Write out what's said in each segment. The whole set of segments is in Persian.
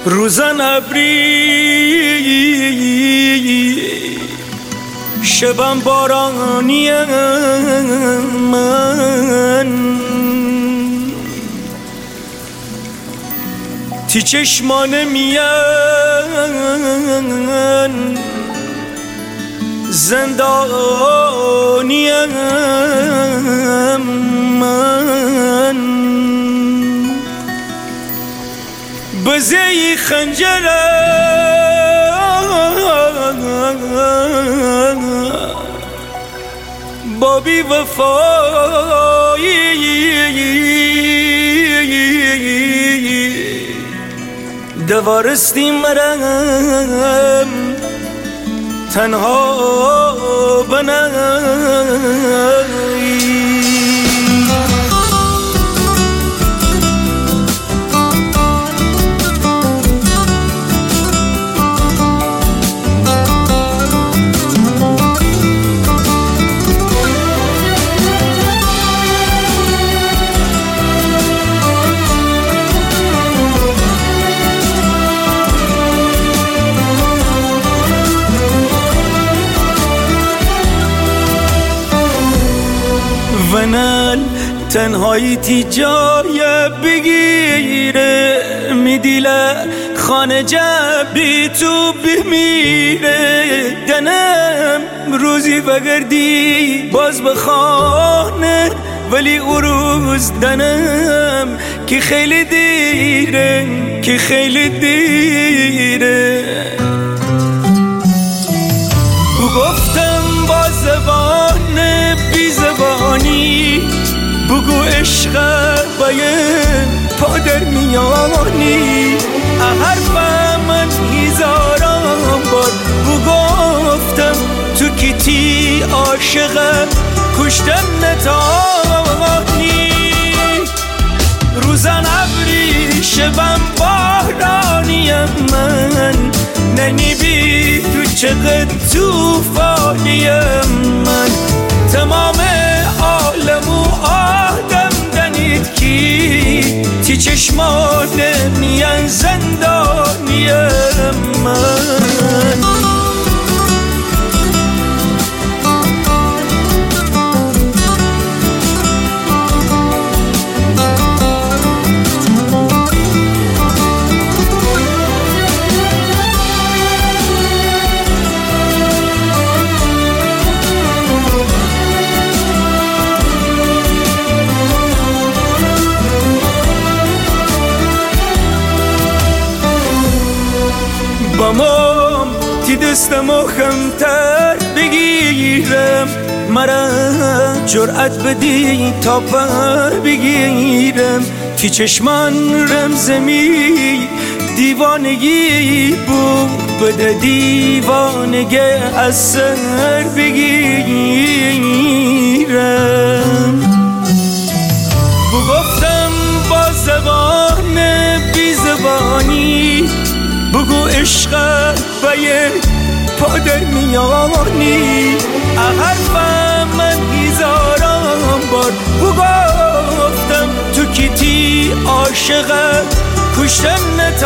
روزن ابری شبم بارانی من تی چشمان میان زندانی من بزی خنجره بابی وفایی دوارستی مرم تنها بنایی ونال تنهایی تی جای بگیره میدیله خانه جبی تو بمیره دنم روزی بگردی باز بخانه ولی او روز دنم که خیلی دیره که خیلی دیره گفتم با زبان بی زبانی بگو عشق باید پا در میانی حرف من هزاران بار گفتم تو کیتی عاشق کشتن نتانی روزن ابری شبم بارانیم من ننی بی تو چقدر توفانیم من تمام عالم و آدم دنید کی تی چشمان میان زندانیم من بامام تی دستمو خمتر بگیرم مرا جرأت بدی تا پر بگیرم تی چشمان رمزمی دیوانگی بود بده دیوانگه از سر بگیرم بگفتم با زبان بی زبانی بگو عشق باید پا در میانی حرف من هزاران بار گفتم تو کیتی عاشق کشتن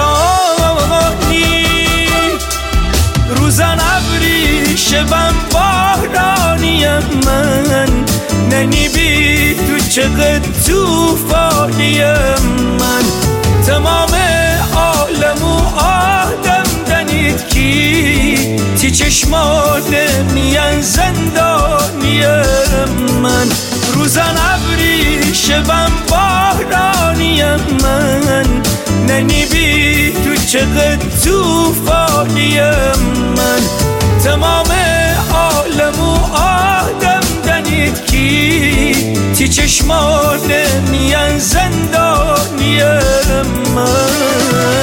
نتانی روزن ابری شبم بارانیم من ننی بی تو چقدر توفانیم من تمام عالم و آدم دنید کی تی چشمان میان زندانیم من روزن ابری شبم بارانیم من ننی بی تو چقدر توفانیم من تمام عالم و آدم دنید کی تی چشمان میان زندانیم من